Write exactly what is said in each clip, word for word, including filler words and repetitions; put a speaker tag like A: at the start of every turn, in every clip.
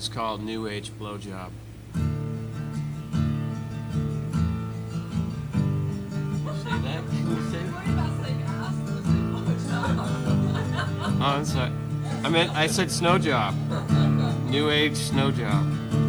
A: is called New Age Blowjob. Say that? Can you say that? Oh, I'm sorry. I meant, I said snow job. New Age snow job.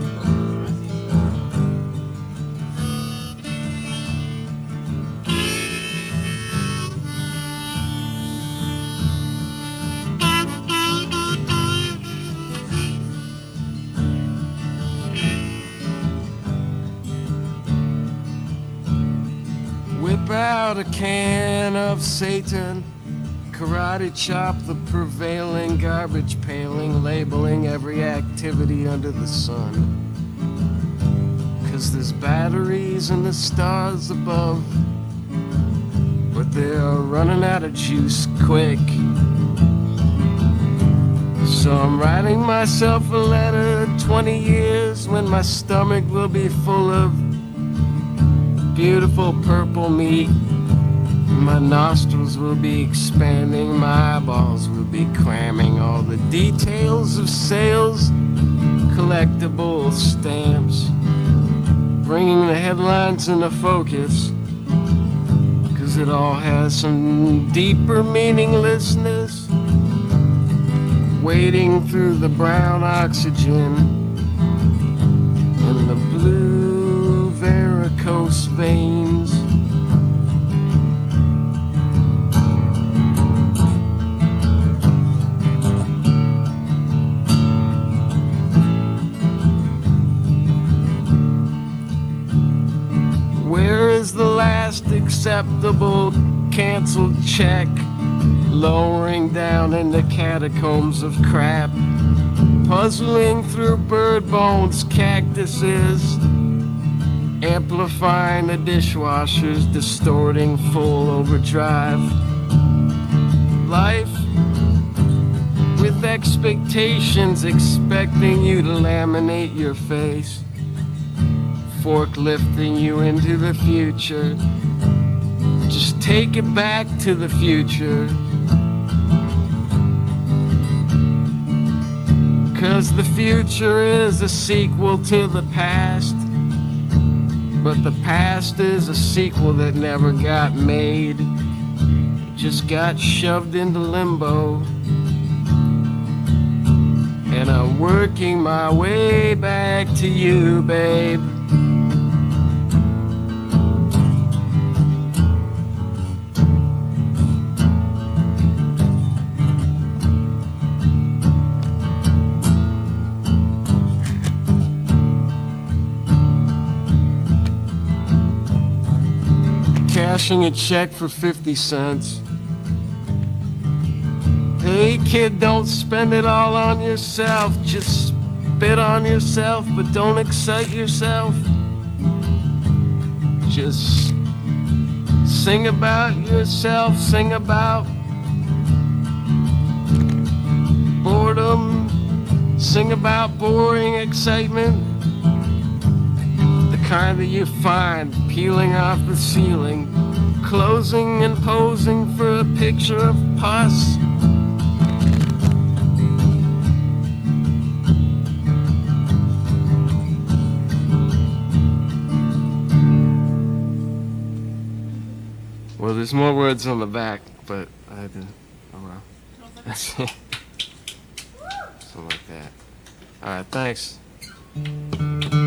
A: Whip out a can of Satan, karate chop the prevailing garbage paling, labeling every activity under the sun. 'Cause there's batteries in the stars above, but they're running out of juice quick. So I'm writing myself a letter, twenty years when my stomach will be full of beautiful purple meat. My nostrils will be expanding, my eyeballs will be cramming all the details of sales, collectible stamps, bringing the headlines into focus, 'cause it all has some deeper meaninglessness, wading through the brown oxygen and the blue varicose veins. Where is the last acceptable canceled check, lowering down into catacombs of crap, puzzling through bird bones, cactuses, amplifying the dishwashers, distorting full overdrive. Life with expectations, expecting you to laminate your face, forklifting you into the future. Just take it back to the future. 'Cause the future is a sequel to the past, but the past is a sequel that never got made. It just got shoved into limbo. And I'm working my way back to you, babe. Cashing a check for fifty cents. Hey kid, don't spend it all on yourself. Just spit on yourself, but don't excite yourself. Just sing about yourself, sing about boredom, sing about boring excitement, the kind that you find peeling off the ceiling, closing and posing for a picture of pus. Well, there's more words on the back, but I didn't. Oh well. That's it. Something like that. All right, thanks.